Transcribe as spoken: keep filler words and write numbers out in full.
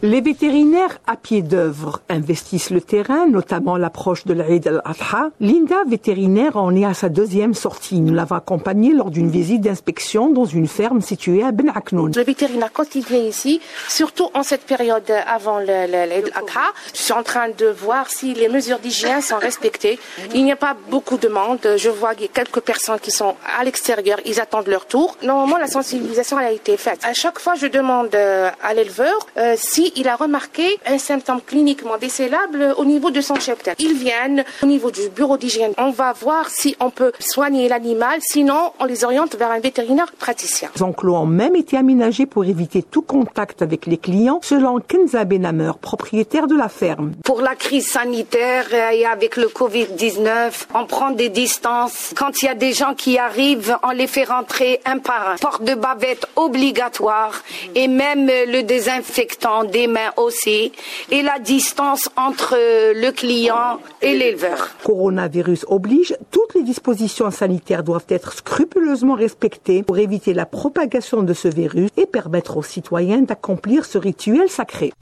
Les vétérinaires à pied d'œuvre investissent le terrain, notamment à l'approche de l'Eid al-Adha. Linda, vétérinaire, en est à sa deuxième sortie. Nous l'avons accompagnée lors d'une visite d'inspection dans une ferme située à Ben Aknoun. Le vétérinaire, quand il vient ici, surtout en cette période avant l'Eid al-Adha, je suis en train de voir si les mesures d'hygiène sont respectées. Il n'y a pas beaucoup de monde. Je vois qu'il y a quelques personnes qui sont à l'extérieur, ils attendent leur tour. Normalement, la sensibilisation a été faite. À chaque fois, je demande à l'éleveur euh, si il a remarqué un symptôme cliniquement décelable au niveau de son cheptel. Ils viennent au niveau du bureau d'hygiène. On va voir si on peut soigner l'animal, sinon on les oriente vers un vétérinaire praticien. Les enclos ont même été aménagés pour éviter tout contact avec les clients, selon Kenza Benhamer, propriétaire de la ferme. Pour la crise sanitaire et avec le covid dix-neuf, on prend des distances. Quand il y a des gens qui arrivent, on les fait rentrer un par un. Port de bavette obligatoire et même le désinfectant des mains aussi, et la distance entre le client et l'éleveur. Coronavirus oblige, toutes les dispositions sanitaires doivent être scrupuleusement respectées pour éviter la propagation de ce virus et permettre aux citoyens d'accomplir ce rituel sacré.